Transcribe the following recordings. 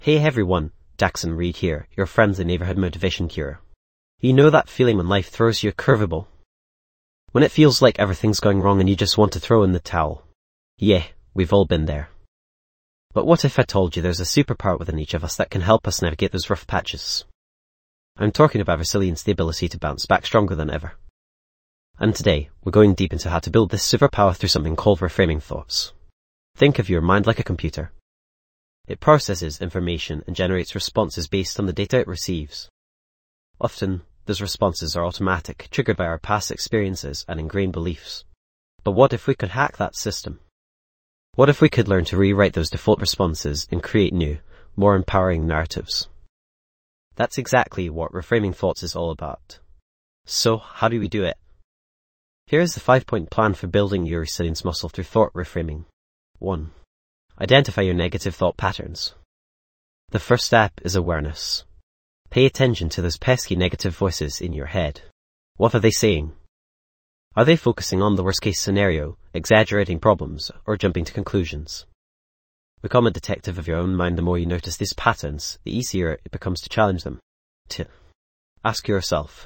Hey everyone, Daxon Reed here, your friendly neighborhood motivation cure. You know that feeling when life throws you a curveball? When it feels like everything's going wrong and you just want to throw in the towel. Yeah, we've all been there. But what if I told you there's a superpower within each of us that can help us navigate those rough patches? I'm talking about resilience, the ability to bounce back stronger than ever. And today, we're going deep into how to build this superpower through something called reframing thoughts. Think of your mind like a computer. It processes information and generates responses based on the data it receives. Often, those responses are automatic, triggered by our past experiences and ingrained beliefs. But what if we could hack that system? What if we could learn to rewrite those default responses and create new, more empowering narratives? That's exactly what reframing thoughts is all about. So, how do we do it? Here's the 5-point plan for building your resilience muscle through thought reframing. 1. Identify your negative thought patterns. The first step is awareness. Pay attention to those pesky negative voices in your head. What are they saying? Are they focusing on the worst-case scenario, exaggerating problems, or jumping to conclusions? Become a detective of your own mind. The more you notice these patterns, the easier it becomes to challenge them. 2. Ask yourself,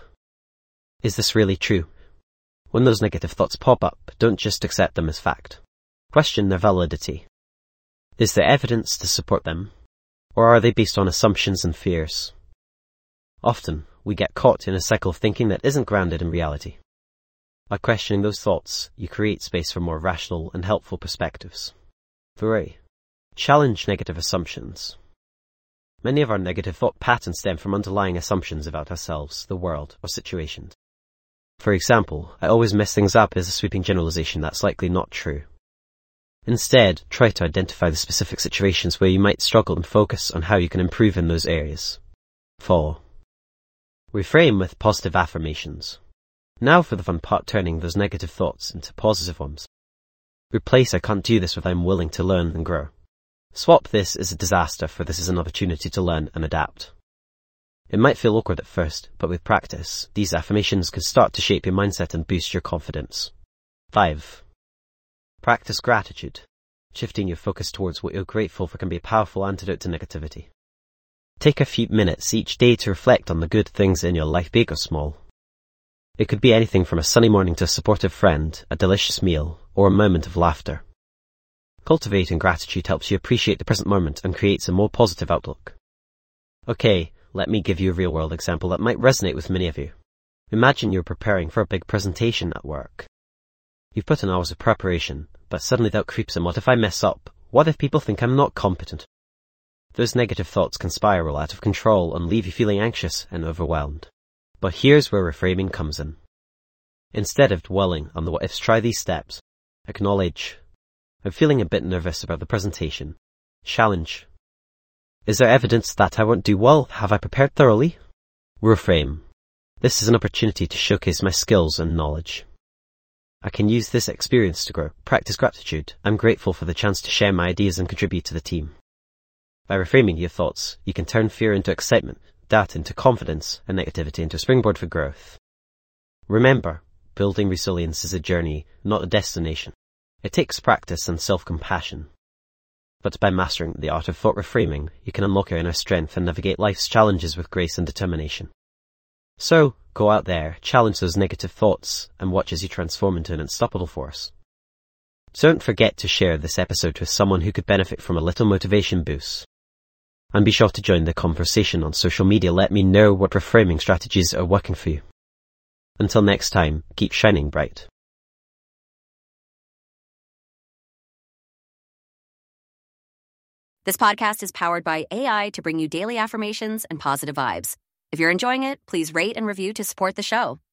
is this really true? When those negative thoughts pop up, don't just accept them as fact. Question their validity. Is there evidence to support them? Or are they based on assumptions and fears? Often, we get caught in a cycle of thinking that isn't grounded in reality. By questioning those thoughts, you create space for more rational and helpful perspectives. 3. Challenge negative assumptions. Many of our negative thought patterns stem from underlying assumptions about ourselves, the world, or situations. For example, I always mess things up is a sweeping generalization that's likely not true. Instead, try to identify the specific situations where you might struggle and focus on how you can improve in those areas. 4. Reframe with positive affirmations. Now for the fun part, turning those negative thoughts into positive ones. Replace "I can't do this" with "I'm willing to learn and grow." Swap "this is a disaster" for "this is an opportunity to learn and adapt." It might feel awkward at first, but with practice, these affirmations can start to shape your mindset and boost your confidence. 5. Practice gratitude. Shifting your focus towards what you're grateful for can be a powerful antidote to negativity. Take a few minutes each day to reflect on the good things in your life, big or small. It could be anything from a sunny morning to a supportive friend, a delicious meal, or a moment of laughter. Cultivating gratitude helps you appreciate the present moment and creates a more positive outlook. Okay, let me give you a real-world example that might resonate with many of you. Imagine you're preparing for a big presentation at work. You've put in hours of preparation, but suddenly doubt creeps in. What if I mess up? What if people think I'm not competent? Those negative thoughts can spiral out of control and leave you feeling anxious and overwhelmed. But here's where reframing comes in. Instead of dwelling on the what-ifs, try these steps. Acknowledge, I'm feeling a bit nervous about the presentation. Challenge, is there evidence that I won't do well? Have I prepared thoroughly? Reframe, this is an opportunity to showcase my skills and knowledge. I can use this experience to grow. Practice gratitude. I'm grateful for the chance to share my ideas and contribute to the team. By reframing your thoughts, you can turn fear into excitement, doubt into confidence, and negativity into a springboard for growth. Remember, building resilience is a journey, not a destination. It takes practice and self-compassion. But by mastering the art of thought reframing, you can unlock your inner strength and navigate life's challenges with grace and determination. So, go out there, challenge those negative thoughts, and watch as you transform into an unstoppable force. Don't forget to share this episode with someone who could benefit from a little motivation boost. And be sure to join the conversation on social media. Let me know what reframing strategies are working for you. Until next time, keep shining bright. This podcast is powered by AI to bring you daily affirmations and positive vibes. If you're enjoying it, please rate and review to support the show.